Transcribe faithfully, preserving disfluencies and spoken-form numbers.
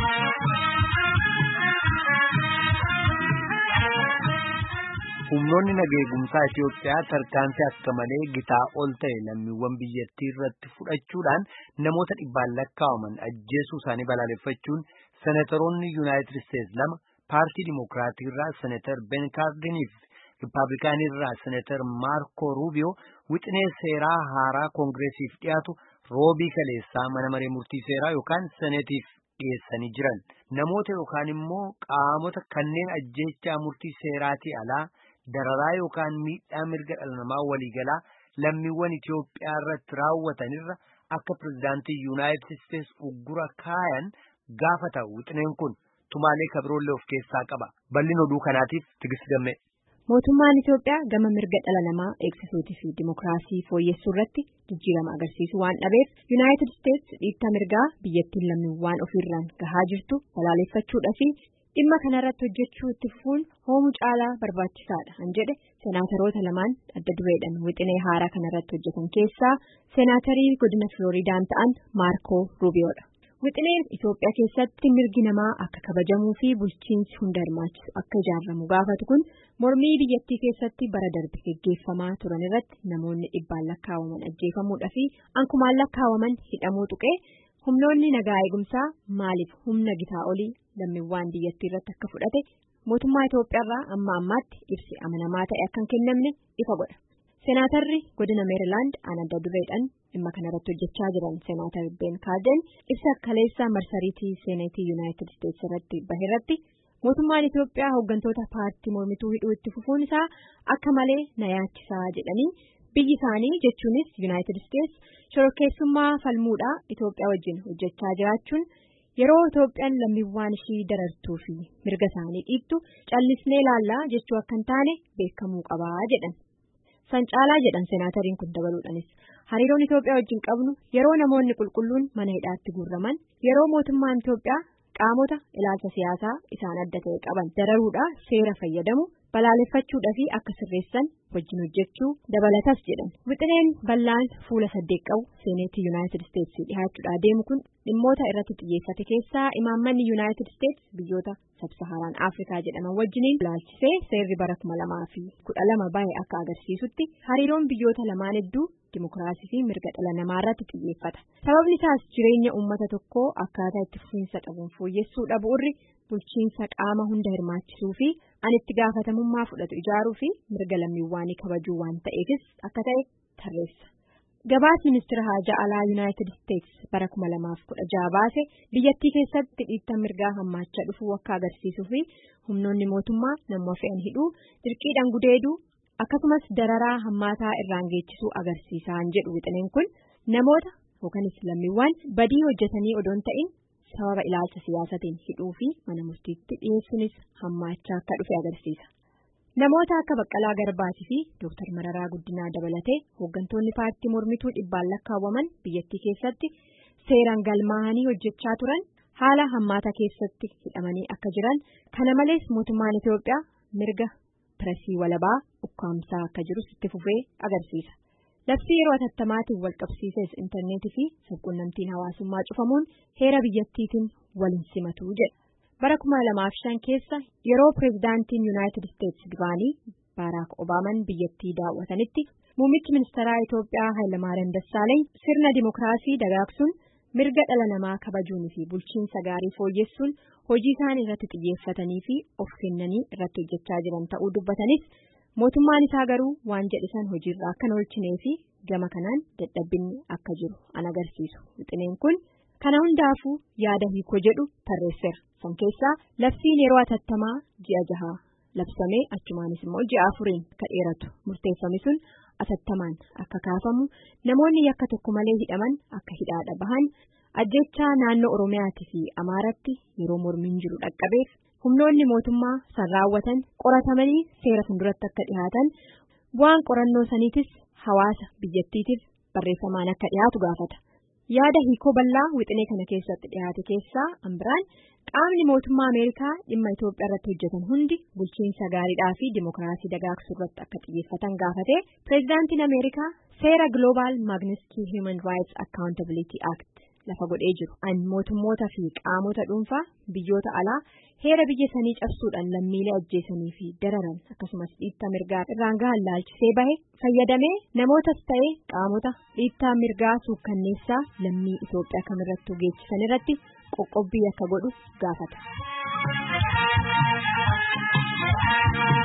Humnoonni nageegumsaa Itoophiyaa tarkaanfii akka malee gitaa ol ta'e lammiiwwan biyyattii irratti fudhachuudhaan namoota dhibbaan lakkaa'aman ajjeesuu isaanii balaaleffachuun senatoroonni Yuunaayitid Isteetsi lama paartii Dimokiraatii irraa senatar Ben Kaardinii fi Rippaabilikaanii irraa senatar Maarko Ruubiyoo wixinee seeraa haaraa koongireesiif dhiyaatu roobii kaleessaa mana maree murtii seeraa yookaan seneetiif dhiyeessanii jiran. Namoota yookaan immoo qaamota kanneen ajjeechaa murtii seeraatii alaa dararaa yookaan miidhaa mirga dhala namaa waliigalaa lammiiwwan Itoophiyaa irratti raawwatanirra akka pirezidaantii Yuunaayitid Isteetsi uggura kaayan gaafata wixineen kun tumaalee kabiroollee of keessaa qaba. Bal'ina oduu kanaatiif Tigist Gammee. Mootummaan Itoophiyaa gama mirga dhala namaa eegsisuutii fi dimokiraasii fooyyessuu irratti jijjiirama agarsiisu waan dhabeef Yuunaayitid Isteetsi dhiittaa mirgaa biyyattiin lammiiwwan ofiirraan gahaa jirtu balaaleffachuudhaa fi dhimma kanarratti hojjechuu itti fufuun hoomuu caalaa barbaachisaadha kan jedhe senaataroota lamaan adda dureedhaan wixinee haaraa kanarratti hojjetan keessaa senaatarii godina Filooriidaan ta'an Maarko Ruubiyoodha. Wixineen Itoophiyaa keessatti mirgi namaa akka kabajamuu fi bulchiinsi hunda hirmaachisu akka ijaaramu gaafatu kun mormii biyyattii keessatti bara darbe gaggeeffamaa turan irratti namoonni dhibbaan lakkaa'aman ajjeefamuudhaa fi kumaan lakkaa'aman hidhamuu tuqee humnoonni nagaa eegumsaa maaliif humna gitaa olii lammiiwwan biyyattii irratti akka fudhate mootummaa Itoophiyaarraa amma ammaatti ibsi amanamaa ta'e akka hin kennamne ifa godha. Senaatarri godina Meerilaand adda dureedhaan dhimma kanarratti hojjechaa jiran senaatar Ben Kaarden ibsa kaleessaa marsariitii seeneetii Yuunaayitid Isteetsi irratti baheerratti mootummaan Itoophiyaa hooggantoota paartii mormituu hidhuu itti fufuun isaa akka malee na yaachisaa jedhanii biyyi isaanii jechuunis Yuunaayitid Isteetsi shororkeessummaa falmuudhaa Itoophiyaa wajjin hojjechaa jiraachuun yeroo Itoophiyaan lammiiwwan ishii darartuu fi mirga isaanii dhiittu callisnee ilaallaa jechuu akka hin taane beekamuu qabaa jedhan. Sancaalaa jedhan senaatariin kun dabaluudhaanis hariiroon Itoophiyaa wajjin qabnu yeroo namoonni qulqulluun mana hidhaatti guurraman yeroo mootummaan Itoophiyaa qaamota ilaalcha siyaasaa isaan adda ta'e qaban dararuudhaa seera fayyadamu balaaleffachuudhaa fi akka sirreessan wajjin hojjechuu dabalatas jedhan. Wixineen bal'aan fuula saddeet qabu seeneetii Yuunaayitid Isteetsi dhihaachuudhaa deemu kun dhimmoota irratti xiyyeeffate keessaa imaammanni Yuunaayitid Isteetsi biyyoota sabsaharaan Afrikaa jedhaman wajjiniin ilaalchisee seerri bara kuma lamaa fi kudha lama bahe akka agarsiisutti hariiroon biyyoota lamaan hedduu dimokiraasii fi mirga dhala namaa irratti xiyyeeffata. Sababni isaas jireenya uummata tokkoo akkaataa itti fufiinsa qabuun fooyyessuu dhabuurri bulchiinsa qaama hunda hirmaachisuu fi an itti gaafatamummaa fudhatu ijaaruu fi mirga lammiiwwanii kabajuu waan ta'eefis akka ta'e tarreessa. Gabaas ministeera haajaa alaa Yuunaayitid Isteetsi bara kuma lamaaf kudha jaha baase biyyattii keessatti dhiittaa mirgaa hammaachaa dhufuu akka agarsiisuu fi humnoonni mootummaa nama fe'an hidhuu dirqiidhaan gudeeduu akkasumas dararaa hammaataa irraan geechisuu agarsiisaan jedhu wixineen kun namoota yookanis lammiiwwan badii hojjetanii odoon ta'in sababa ilaalcha siyaasatiin hidhuu fi mana murtiitti dhiyeessuunis hammaachaa akka dhufe agarsiisa. Namoota akka Baqqalaa Garbaatii fi Dooktar Mararaa Guddinaa dabalatee hooggantoonni paartii mormituu dhibbaan lakkaawwaman biyyattii keessatti seeraan galmaa'anii hojjechaa turan haala hammaataa keessatti hidhamanii akka jiran kana malees mootummaan Itoophiyaa mirga pireesii walabaa ukkaamsaa akka jirus itti fufee agarsiisa. Labsii yeroo hatattaamaatiin wal qabsiises intarneetii fi sabquunnamtiin hawaasummaa cufamuun heera biyyattiitiin waliin simatu jedha. Bara kuma lamaaf shan keessa yeroo pireezidaantiin Yuunaayitid Isteetsi duraanii Baaraak Obaamaan biyyattii daawwatanitti muummichi ministeeraa Itoophiyaa Hayilamaariyaam Dassaaleeny sirna dimokiraasii dagaagsuun mirga dhala namaa kabajuunii fi bulchiinsa gaarii fooyyessuun hojii isaan irratti xiyyeeffatanii fi of kennanii irratti hojjechaa jiran ta'uu dubbatanis mootummaan isaa garuu waan jedhisan hojiirra akka hin oolchinee fi gama kanaan dadhabbinni akka jiru an agarsiisu. Wixineen kun kana hundaafuu yaada hiikoo jedhu tarreesseera. San keessaa labsiin yeroo hatattamaa ji'a jahaa labsamee achumaanis immoo ji'a afuriin akka dheeratu murteeffame sun hatattamaan akka kaafamu namoonni yakka tokko malee hidhaman akka hidhaadha bahan ajjechaa naannoo Oromiyaatii fi Amaaratti yeroo mormiin jiru dhaqqabeef humnoonni mootummaa san raawwatan qoratamanii seera fuulduratti akka dhihaatan bu'aan qorannoo saniitis hawaasa biyyattiitiif barreeffamaan akka dhihaatu gaafata. Yaada hiikoo bal'aa wixinee kana keessatti dhihaate keessaa ambiraan qaamni mootummaa Ameerikaa dhimma Itoophiyaa irratti hojjetan hundi bulchiinsa gaariidhaa fi dimokiraasii dagaagsuu irratti akka xiyyeeffatan gaafate pireezidaantiin Ameerikaa seera Global Magnitsky Human Rights Accountability Act lafa godhee jiru. An mootummoota fi qaamota dhuunfaa biyyoota alaa heera biyya sanii cabsuudhaan lammiilee ajjeesanii fi dararan akkasumas dhiittaa mirgaa irraan gahan laalchisee bahe fayyadamee namootas ta'ee qaamota dhiittaa mirgaa suukkanneessaa lammii Itoophiyaa kamirrattuu geessisan irratti qoqqobbii akka godhu gaafata.